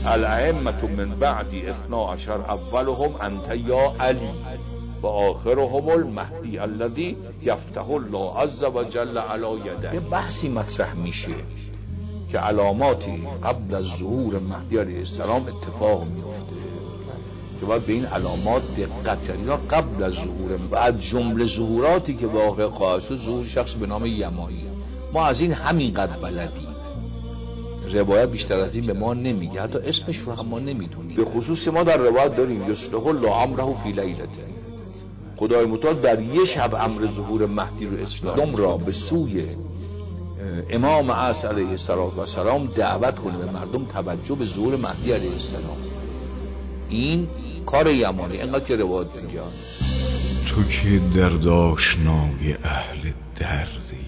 الائمة من بعدی 12 اولهم انت یا علی و آخرهم المهدی الذی یفتح الله عز وجل علی یده. یه بحثی مطرح میشه که علاماتی قبل از ظهور مهدی علیه السلام اتفاق میفته که باید به این علامات دقت کرد. یا قبل از ظهور و از جمله ظهوراتی که واقع خواهد شد ظهور شخص به نام یمانی. ما از این همینقدر بلدیم، روایت بیشتر از این به ما نمیگه، حتی اسمش رو هم ما نمیدونیم. به خصوص ما در روایت داریم یصلح الله امره فی لیلته، خدای متعال در یه شب امر ظهور مهدی رو اصلاح را به سوی امام عصر علیه السلام دعوت کنه، به مردم توجه به ظهور مهدی علیه السلام. این کار یمانی. اینقدر که روایت میگه تو که درد آشنای اهل دردی،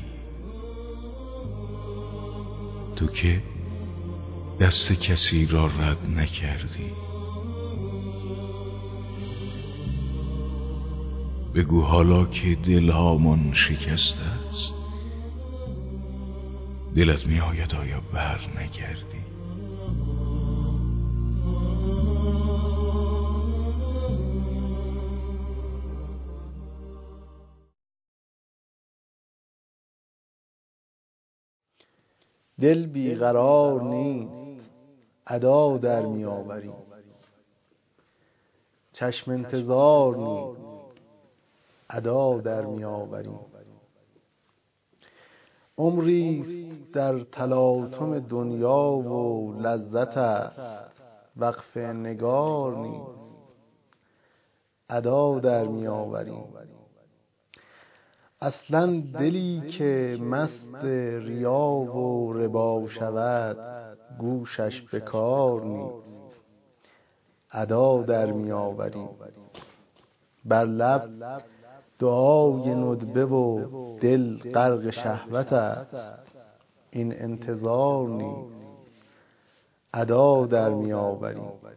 تو که دست کسی را رد نکردی، بگو حالا که دلهامان شکسته است، دلت می آید آیا بر نگردی؟ دل بیقرار نیست ادا در می آوری، چشم انتظار نیست ادا در می آوری. عمریست در تلاطم دنیا و لذت است، وقف نگار نیست ادا در می آوری. اصلا دلی که مست ریا و ربا شود، گوشش به کار نیست ادا در می آوری. بر لب دعای ندبه و دل غرق شهوت است، این انتظار نیست ادا در می آوری.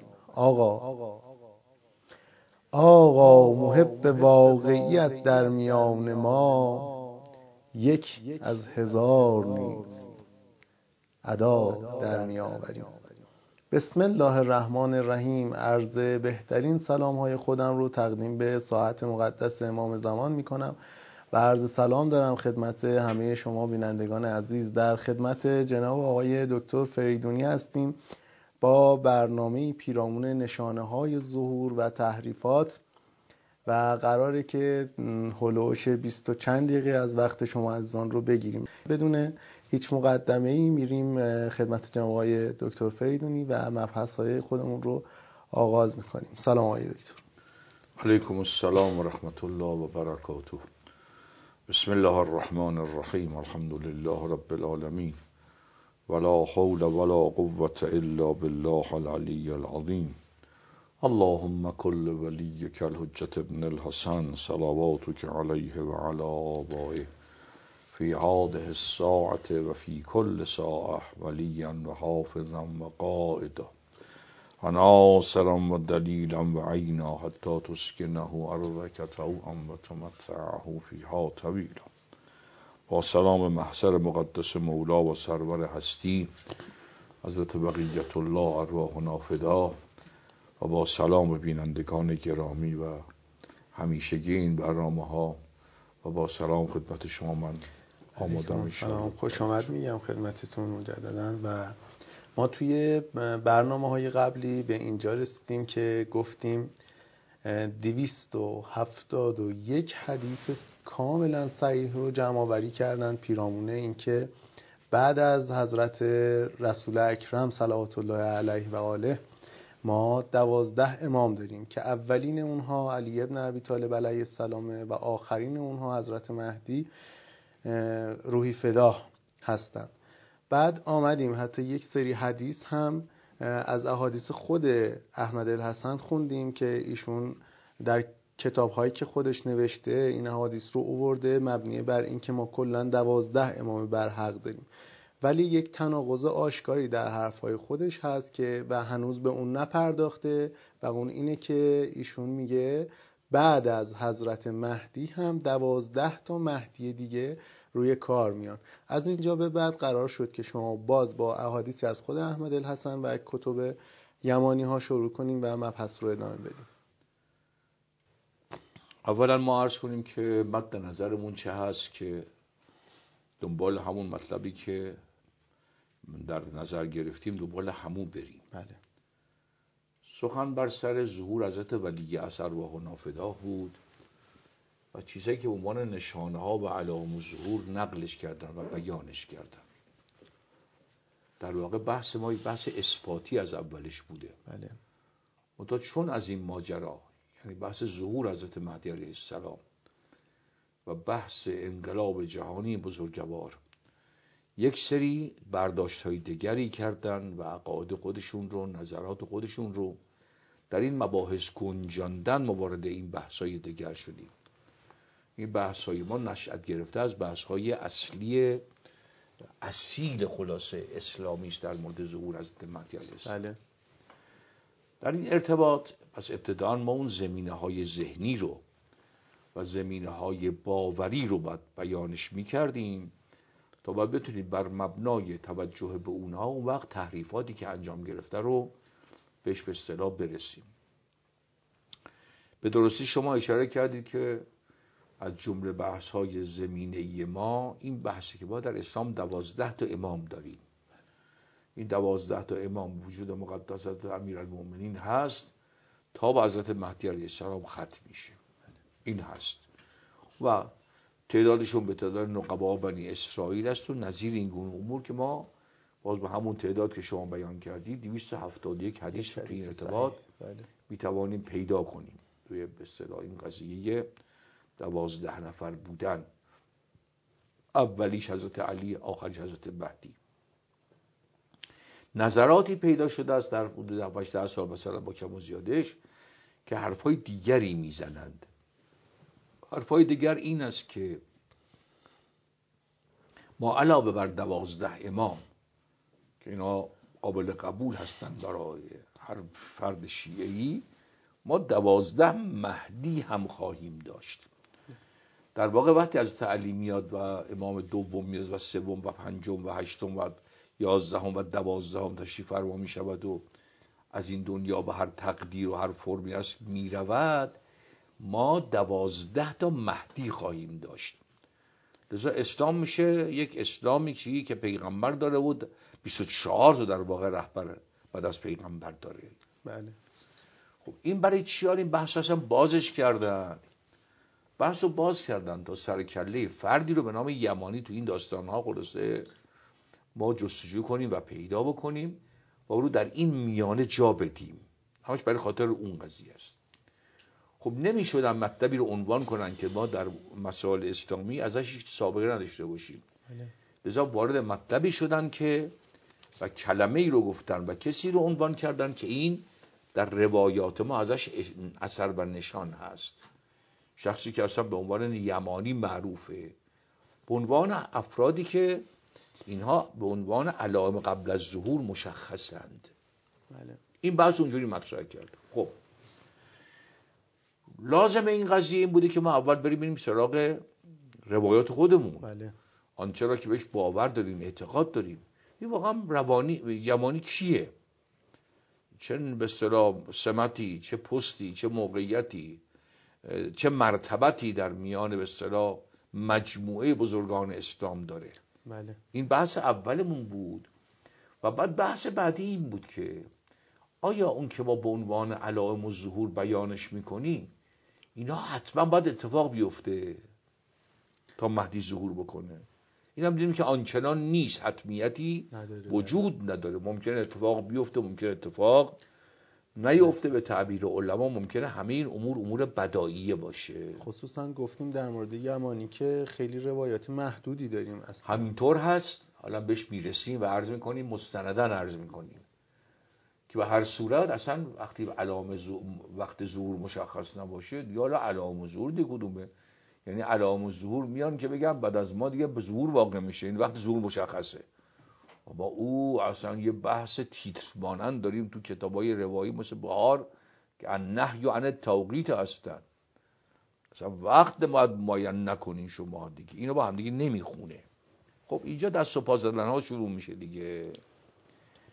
آقا محب واقعیت در میان ما، یک از هزار نیست ادا در می آوری. بسم الله الرحمن الرحیم. عرض بهترین سلام های خودم رو تقدیم به ساعت مقدس امام زمان می کنم و عرض سلام دارم خدمت همه شما بینندگان عزیز. در خدمت جناب آقای دکتر فریدونی هستیم با برنامه پیرامون نشانه های ظهور و تحریفات و قراره که هلوش 20 و چند دقیقه از وقت شما عزیزان رو بگیریم. بدون هیچ مقدمه ای میریم خدمت جناب آقای دکتر فریدونی و مبحث های خودمون رو آغاز میکنیم. سلام آقای دکتر. علیکم السلام و رحمت الله و برکاته. بسم الله الرحمن الرحیم. الحمد لله رب العالمین ولا حول ولا قوة الا بالله العلی العظیم. اللهم كل وليك الحجة ابن الحسن صلواتك عليه وعلى آبائه في هذه الساعة وفي كل ساعة وليا وحافظا وقائدا وناصرا ودليلا وعينا حتى تسكنه أرضك طوعا وتمتعه فيها طويلا. با سلام محضر مقدس مولا و سرور هستی حضرت بقیت الله ارواحنا فدا و با سلام بینندگان گرامی و همیشگی این برنامه ها و با سلام خدمت شما من آماده میشم. خوش آمد میگم خدمتتون مجددا. و ما توی برنامه های قبلی به اینجا رسیدیم که گفتیم 271 حدیث کاملا صحیح رو جمع آوری کردن پیرامونه این که بعد از حضرت رسول اکرم صلوات الله علیه و آله ما 12 امام داریم که اولین اونها علی ابن ابی طالب علیه السلام و آخرین اونها حضرت مهدی روحی فدا هستند. بعد آمدیم حتی یک سری حدیث هم از احادیث خود احمد الحسن خوندیم که ایشون در کتاب‌هایی که خودش نوشته این احادیث رو آورده مبنی بر این که ما کلاً 12 امام برحق داریم، ولی یک تناقض آشکاری در حرفهای خودش هست که و هنوز به اون نپرداخته و اون اینه که ایشون میگه بعد از حضرت مهدی هم 12 تا مهدی دیگه روی کار میان. از اینجا به بعد قرار شد که شما باز با احادیثی از خود احمد الحسن و کتب یمانی ها شروع کنیم و مبحث رو ادامه بدیم. اولا ما عرض کنیم که مد نظرمون چه هست که دنبال همون مطلبی که در نظر گرفتیم دنبال همون بریم. بله. سخن بر سر ظهور حضرت ولی اثر ارواح نافداه بود و چیزایی که به عنوان نشانه ها و علائم ظهور نقلش کردن و بیانش کردن. در واقع بحث ما بحث اثباتی از اولش بوده. بله. منتها چون از این ماجرا، یعنی بحث ظهور حضرت مهدی علیه السلام و بحث انقلاب جهانی بزرگوار، یک سری برداشت‌های دیگری کردن و عقاید خودشون رو، نظرات خودشون رو در این مباحث گنجاندن، ما وارد این بحث‌های دیگر شدیم. این بحث‌های ما نشأت گرفته از بحث‌های اصیل خلاصه اسلامی است در مورد ظهور حضرت مهدی علیه السلام. بله. در این ارتباط پس ابتداً ما اون زمینه‌های ذهنی رو و زمینه‌های باوری رو باید بیانش می‌کردیم تا باید بتونیم بر مبنای توجه به اونها اون وقت تحریفاتی که انجام گرفته رو بهش به اصطلاح برسیم. به درستی شما اشاره کردید که از جمله بحث‌های زمینه‌ای ما این بحثی که ما در اسلام 12 تا امام داریم. این 12 تا امام وجود مقدس حضرت امیرالمومنین هست تا به حضرت مهدی علیه السلام ختم میشه. این هست و تعدادشون به تعداد نقبا بنی اسرائیل است و نظیر این گونه امور که ما باز به همون تعداد که شما بیان کردید 271 حدیث تو این ارتباط میتوانیم پیدا کنیم توی به اصطلاح این قضیه 12 نفر بودن، اولیش حضرت علی، آخریش حضرت مهدی. نظراتی پیدا شده است در حدود 18 سال مثلا با کم و زیادش که حرفای دیگری میزنند. حرفای دیگر این است که ما علاوه بر 12 امام که اینا قابل قبول هستند برای هر فرد شیعه‌ای، ما 12 مهدی هم خواهیم داشت. در واقع وقتی از علی میاد و امام دوم میاد و سوم و پنجم و هشتم و 11 و 12 تشریف فرما می شود و از این دنیا به هر تقدیر و هر فرمی است می رود، ما 12 تا مهدی خواهیم داشت. لذا اسلام میشه یک اسلامی که پیغمبر داره و 24 تا در واقع رهبر بعد از پیغمبر داره. بله. خب این برای چی؟ این بحث اصلا بازش کردن، بحثو باز کردن تا سر کله فردی رو به نام یمانی تو این داستان‌ها خلاصه ما جستجو کنیم و پیدا بکنیم و او رو در این میانه جا بدیم. همش برای خاطر اون قضیه است. خب نمی‌شدن مطلبی رو عنوان کنن که ما در مسائل اسلامی ازش سابقه نداشته باشیم. لذا وارد مطلبی شدن که و کلمه‌ای رو گفتن و کسی رو عنوان کردن که این در روایات ما ازش اثر و نشان هست. شخصی که اصلا به عنوان یمانی معروفه، به عنوان افرادی که اینها به عنوان علائم قبل از ظهور مشخصند. بله. این بحث اونجوری مطرح کرد. خب لازم این قضیه این بوده که ما اول بریم سراغ روایات خودمون. بله. آنچه را که بهش باور داریم، اعتقاد داریم. این واقعا یمانی کیه؟ چه به اصطلاح سمتی، چه پستی، چه موقعیتی، چه مرتبتی در میان به اصطلاح مجموعه بزرگان اسلام داره. بله. این بحث اولمون بود و بعد بحث بعدی این بود که آیا اون که ما به عنوان علائم الظهور بیانش میکنیم اینا حتما باید اتفاق بیفته تا مهدی ظهور بکنه؟ این هم دیدیم که آنچنان نیست، حتمیتی وجود نداره. ممکنه اتفاق بیفته، ممکنه اتفاق نیفته. به تعبیر علما ممکنه همه این امور بداییه باشه. خصوصا گفتیم در مورد یمانی که خیلی روایات محدودی داریم اصلا. همینطور هست، حالا بهش میرسیم و عرض میکنیم، مستندن عرض میکنیم که به هر صورت اصلا وقتی وقت ظهور مشخص نباشه یا علائم ظهور دیگه کدومه؟ یعنی علائم ظهور میان که بگم بعد از ما دیگه به ظهور واقع میشه، این وقت ظهور مشخصه. با او اصلا یه بحث تیتر مانند داریم تو کتابای روایی مثل بهار که النهی عن التوقیت هستن. اصلا وقت معین نکنین شما دیگه، اینو با هم دیگه نمیخونه. خب اینجا دست و پا زدن ها شروع میشه دیگه.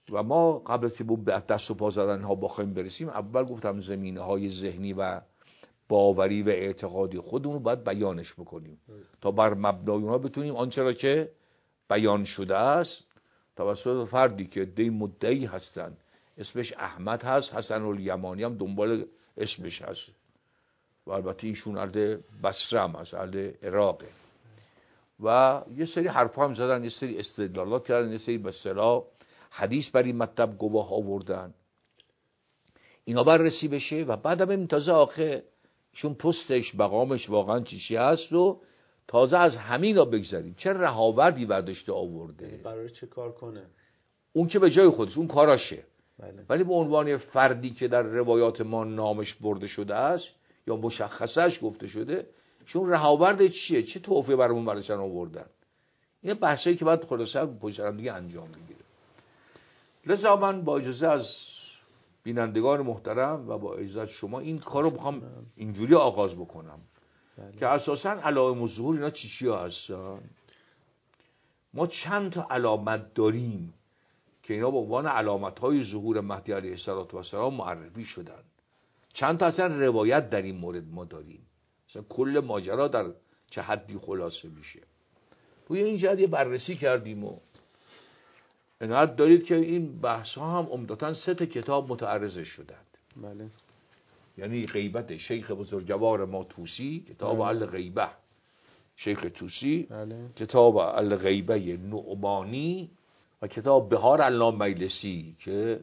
و ما قبل از که به دست و پا زدن ها بخوایم برسیم، اول گفتم زمینه های ذهنی و باوری و اعتقادی خودمون رو باید بیانش بکنیم تا بر مبنای اونها بتونیم آنچه را که بیان شده است توسط فردی که دی مدعی هستن، اسمش احمد هست، حسن الیمانی هم دنبال اسمش هست و البته ایشون اهل بصره هم هست، اهل عراقه و یه سری حرف هم زدن، یه سری استدلالات کردن، یه سری به اصطلاح حدیث بر این مطلب گواه آوردن. اینا بررسی بشه و بعد هم تازه آخه ایشون پستش مقامش واقعا چیزی هست و تازه از همین را بگذاریم چه رهاوردی برداشته آورده، برای چه کار کنه. اون که به جای خودش اون کاراشه، بله. ولی به عنوان فردی که در روایات ما نامش برده شده است یا مشخصش گفته شده، چون رهاورد چیه، چه توفیق برامون براشن آوردن. این بحثایی که باید خلاصه پشت هم دیگه انجام بگیره. لذا من با اجازه از بینندگان محترم و با اجازه شما این کارو بخوام اینجوری آغاز بکنم. بله. که اساساً علائم الظهور اینا چی هستن؟ ما چند تا علامت داریم که اینا به عنوان علامت‌های ظهور مهدی علیه السلام معرفی شدن. چند تا اصلا روایت در این مورد ما داریم. مثلا کل ماجرا در چه حدی خلاصه میشه. روی این جهت یه بررسی کردیم و عنایت دارید که این بحث‌ها هم عمدتاً 3 کتاب متعرض شدند. بله. یعنی غیبت شیخ بزرگوار ما توسی، کتاب الغیبه شیخ توسی، بله. کتاب الغیبه نعمانی و کتاب بهار علامه مجلسی که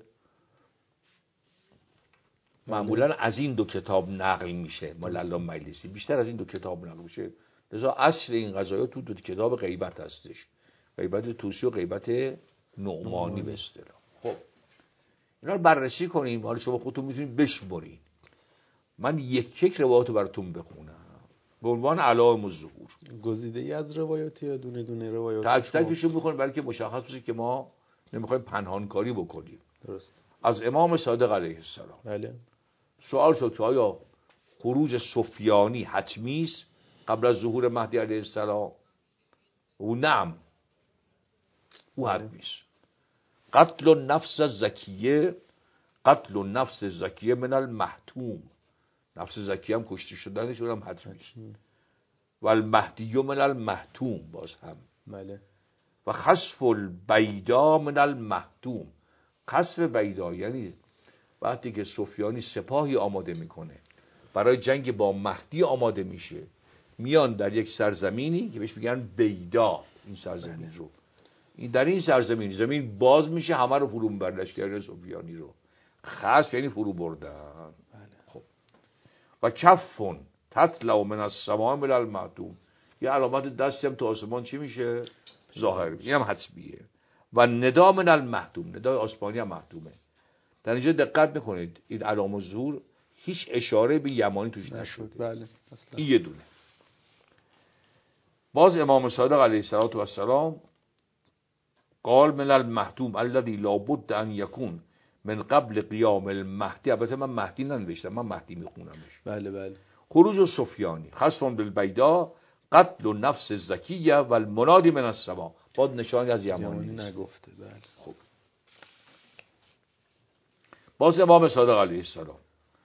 معمولا از این 2 کتاب نقل میشه، مال علامه مجلسی بیشتر از این 2 کتاب نقل میشه. لذا اصل این قضایا تو 2 کتاب غیبت هستش، غیبت توسی و غیبت نعمانی به اصطلاح. خب اینا رو بررسی کنیم. حالا شما خودتون میتونید بشمرید. من یک روایت رو براتون بخونم به عنوان علائم الظهور. گزیده‌ای از روایات یا دونه دونه روایات؟ تک تکشو میخونیم بلکه مشخص بشه که ما نمیخوایم پنهانکاری بکنیم. درست. از امام صادق علیه السلام. بله. سوال شد که آیا خروج سفیانی حتمی است قبل از ظهور مهدی علیه السلام؟ او نعم، او حتمی است. قتل النفس الزکیه، قتل النفس الزکیه من المحتوم، نفس زکیه هم کشته شدنش اونم حتمی است. و المهدی من المحتوم باز هم. بله. و خسف البیدا من المحتوم. خسف بیدا یعنی وقتی که سفیانی سپاهی آماده میکنه برای جنگ با مهدی آماده میشه، میان در یک سرزمینی که بهش میگن بیدا، این سرزمین رو، این در این سرزمین زمین باز میشه، همه رو فرو میبرن، لشکر سفیانی رو. خسف یعنی فرو بردن. خب و کفون تطلع من السماء من المحتوم، یه علامت دستی هم تو آسمان چی میشه؟ ظاهر میشه. این هم حتمیه. و ندا من المحتوم، ندای آسمانی هم محتومه. در اینجا دقت میکنید این علائم الظهور هیچ اشاره به یمانی توش نشده. بله اصلا. این یه دونه. باز امام صادق علیه السلام قال من المحتوم الذي لا بد ان يكون من قبل قیام المهدی. البته من مهدی ننوشتم، من مهدی میخونمش. بله بله. خروج سفیانی، خسف بالبیدا، قتل النفس الزکیه و المنادی من السما. باز نشانی از یمانی نگفته. بله. خب باز امام صادق علیه السلام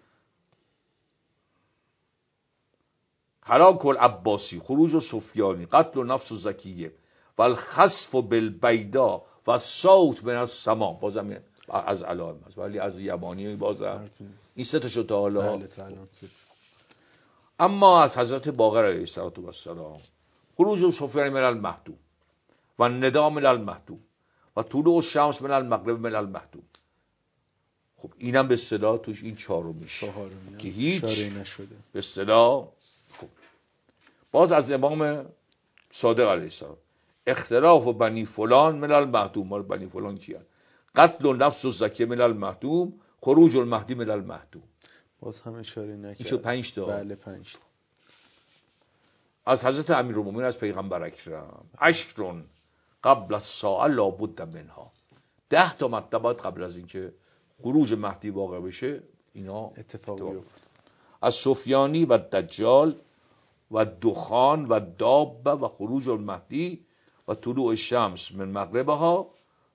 هلاک العباسی، خروج سفیانی، قتل النفس الزکیه و الخسف بالبیدا و الصوت من السما. بازم از علائم هست ولی از یمانی بازم این 3 تا شد تا حالا. بله تا الان 3 تا. اما از حضرت باقر علیه السلام خروج سفیان من المحتوم و الندا من المحتوم و طلوع الشمس من المغرب من المحتوم. خب اینم به اصطلاح توش این 4 میشه که هیچ نشده به اصطلاح. خب باز از امام صادق علیه السلام اختلاف بنی فلان من المحتوم. مال بنی فلان کیه؟ قتل النفس الزکیه من المحتوم، خروج المهدی من المحتوم. باز هم اشاره نکرد. این شد 5 تا. بله 5 تا. از حضرت امیرالمومنین از پیغمبر اکرم 10 قبل الساعه لا بد منها. 10 تا مطلب قبل از اینکه خروج مهدی واقع بشه اینا اتفاق بیفته. از سفیانی و دجال و دخان و دابه و خروج المهدی و طلوع الشمس من مغربها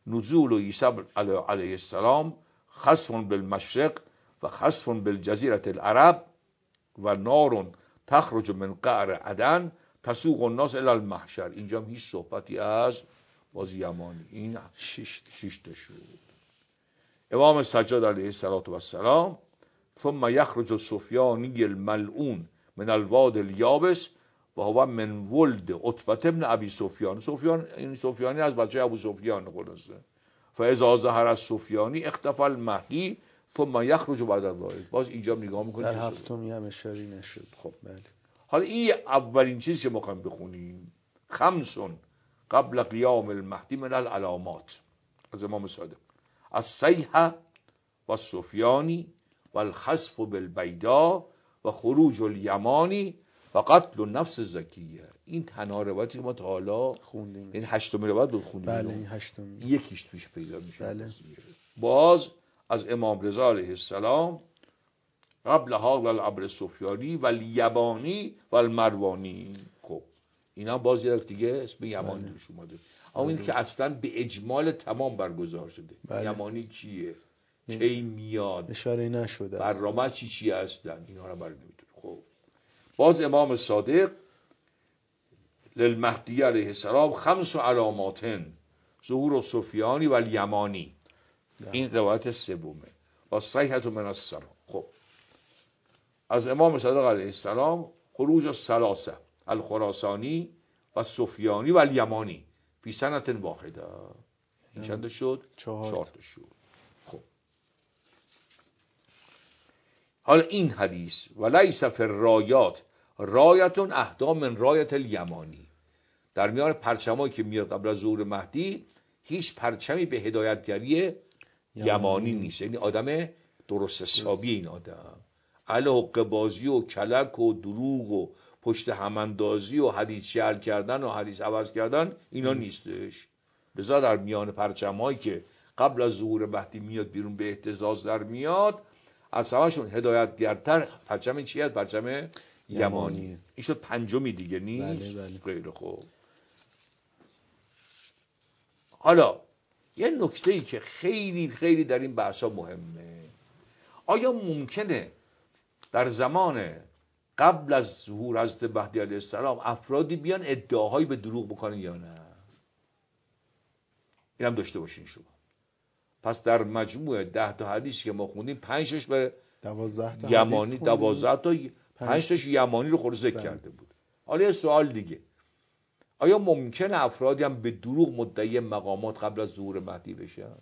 نزول عیسی علیه السلام خسف بالمشرق و خسف بالجزیره العرب و نار تخرج من قعر عدن تسوق الناس الی المحشر. اینجا هم هیچ صحبتی از باز یمانی. این شش تا شد. امام سجاد علیه السلام ثم یخرج سفیانی الملعون من الواد الیابس و هو من ولد عتبه بن ابی سفیان. این سفیانی از بچه ابو سفیان خلاصه. فاذا ظهر السفیانی اختفى المهدی ثم یخرج بعد ذلك. باز اینجا نگاه میکنید در هفتمی هم اشاره نشد. خب بله. حالا این اولین چیزی که ما می‌خوایم بخونیم، خمسون قبل قیام المهدی من العلامات از امام صادق: الصیحه و السفیانی و الخسف بالبیضاء و خروج الیمانی و قتل النفس الزکیه. این تنها روایتی که ما تا حالا خوندیم. این هشتمین روایت بود خوندیم. بله این هشتمی. یکیش توش پیدا میشه. بله. باز از امام رضا علیه السلام قبل هذا الامر السفیانی و الیمانی و المروانی. خب اینا باز یک دیگه اسم یمانی توش اومده. اما این که اصلا به اجمال تمام برگزار شده. بله. یمانی چیه؟ کی میاد؟ اشاره نشده. برنامه چی هستن؟ اینا رو برای نمیدونه. خب باز امام صادق للمهدی علیه السلام خمس علامات ظهور السفیانی و الیمانی. این روایت سومه. و صیحه من السما. خب از امام صادق علیه السلام خروج الثلاثه الخراسانی و سفیانی و الیمانی فی سنه واحده. این چند شد؟ 4 تا شد. خب حالا این حدیث ولیس فی الرایات رایت اهدا من رایت الیمانی. در میان پرچمایی که میاد قبل از ظهور مهدی هیچ پرچمی به هدایتگری یمانی نیست. یعنی آدم درست حسابی این آدم. حق بازی و کلک و دروغ و پشت هماندازی و حدیث شعر کردن و حدیث عوض کردن اینا نیستش. لذا در میان پرچمایی که قبل از ظهور مهدی میاد بیرون به اهتزاز در میاد، از همشون هدایتگرتر پرچم چی هست؟ پرچم یمانی. این شد پنجمی دیگه نیست؟ بله. خیلی خوب. حالا یه نکته‌ای که خیلی خیلی در این بحثا مهمه، آیا ممکنه در زمان قبل از ظهور حضرت مهدی علیه السلام افرادی بیان ادعاهایی به دروغ بکنن یا نه؟ این هم داشته باشین شما. پس در مجموع 10 تا حدیثی که ما خوندیم 5 به 12 تا یمانی، 12 تا 5 تاش یمانی رو خود ذکر کرده بود. حالا یه سوال دیگه، آیا ممکنه افرادی هم به دروغ مدعی مقامات قبل از ظهور مهدی بشن؟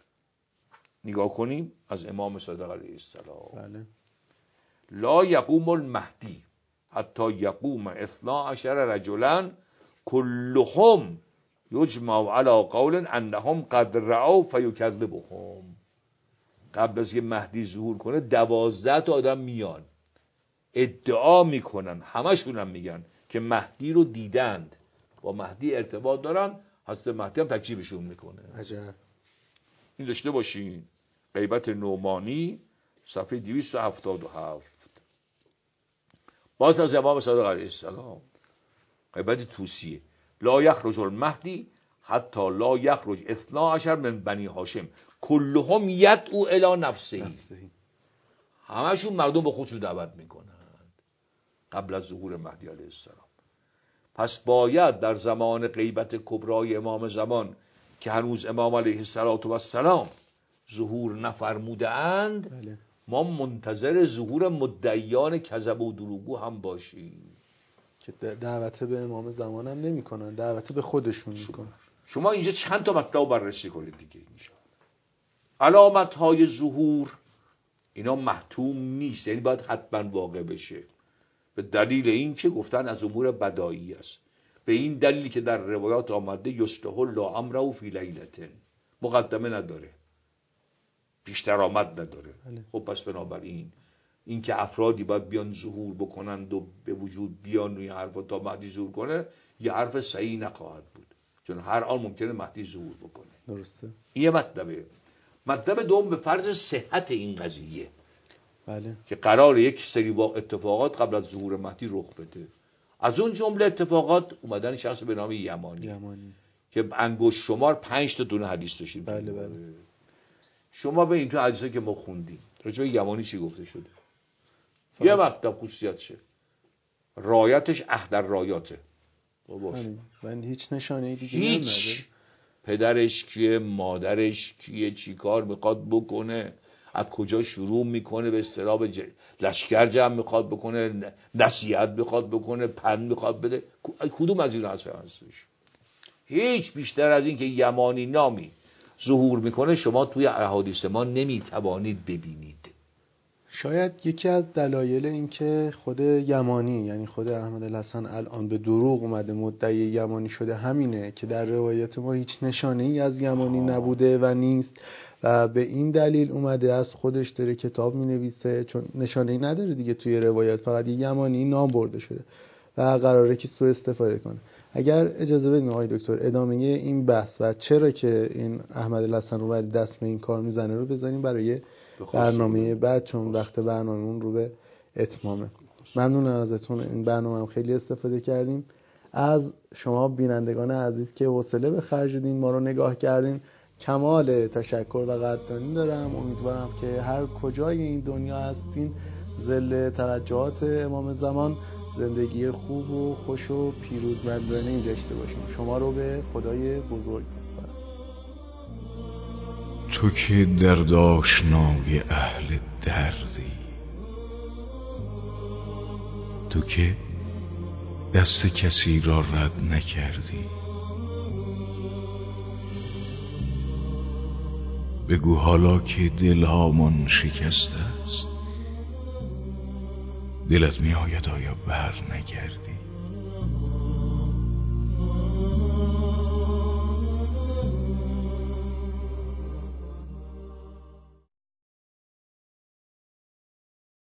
نگاه کنیم از امام صادق علیه السلام. بله. لا یقوم المهدی حتی یقوم 12 رجلا كلهم یجمع علی قول انهم قد رأوا فیکذبهم. قبل از که مهدی ظهور کنه 12 تا آدم میان ادعا میکنن، همشون هم میگن که مهدی رو دیدند، با مهدی ارتباط دارن، حضرت مهدی هم تکذیبشون میکنه. عجب. این داشته باشین. غیبت نعمانی صفحه 277. باز از امام صادق علیه السلام غیبت توسیه: لا یخرج المهدی حتی لا یخرج 12 من بنی هاشم کلهم یدعو الی نفسه. همشون مردم به خودشون دعوت میکنند قبل از ظهور مهدی علیه السلام. پس باید در زمان غیبت کبرای امام زمان که هنوز امام علیه السلام ظهور نفرموده اند، بله. ما منتظر ظهور مدعیان کذب و دروغگو هم باشیم که دعوت به امام زمان هم نمی کنن، دعوت به خودشون میکنن. شما اینجا چند تا مطلب بررسی کنید دیگه. اینجا علامت های ظهور اینا محتوم نیست، یعنی باید حتما واقع بشه، به دلیل این که گفتن از امور بدایی است، به این دلیلی که در روایات آمده یصلح الله امره فی لیلة، مقدمه نداره، بیشتر آمد نداره. بله. خب پس بنابراین این که افرادی باید بیان ظهور بکنند و به وجود بیان روی حرف تا مهدی ظهور کنه، یه حرف صحیح نخواهد بود، چون هر آن ممکنه مهدی ظهور بکنه. درسته. این یه مطلبه. مطلب دوم به فرض صحت این قضیه، بله. که قرار یک سری اتفاقات قبل از ظهور مهدی رخ بده. از اون جمله اتفاقات اومدن شخص به نام یمانی که انگشت شمار 5 تا دونه حدیث داشتیم. بله. شما به این تو حدیثا که ما خوندیم راجع به یمانی چی گفته شده؟ یه وقت خصوصیت شه رایتش احدر رایاته من هیچ نشانه دیگه هیچ. پدرش کیه، مادرش کیه، چی کار میخواد بکنه، از کجا شروع میکنه، به اصطلاح لشکر جمع میخواد بکنه، نصیحت میخواد بکنه، پند میخواد بده، کدوم از این هستش؟ هیچ. بیشتر از این که یمانی نامی ظهور میکنه شما توی احادیث ما نمیتوانید ببینید. شاید یکی از دلایل این که خود یمانی یعنی خود احمدالحسن الان به دروغ اومده مدعی یمانی شده همینه که در روایت ما هیچ نشانه ای از یمانی نبوده و نیست و به این دلیل اومده از خودش داره کتاب مینویسه، چون نشانه ای نداره دیگه توی روایت، فقط یه یمانی نام برده شده و قراره که سوء استفاده کنه. اگر اجازه بدین آقای دکتر ادامه این بحث و چرا که این احمدالحسن رو باید دست به این کار میزنه رو بزنیم برای برنامه بعد، چون وقت برنامه‌مون رو به اتمامه. ممنون ازتون. این برنامه هم خیلی استفاده کردیم. از شما بینندگان عزیز که حوصله به خرج دادین ما رو نگاه کردین کمال تشکر و قدردانی دارم. امیدوارم که هر کجای این دنیا هستین ظل توجهات امام زمان زندگی خوب و خوش و پیروزمندانه‌ای داشته باشیم. شما رو به خدای بزرگ میسپارم. تو که درد آشنای اهل دردی، تو که دست کسی را رد نکردی، بگو حالا که دلهامان شکسته است دلت می آید آیا بر نگردی؟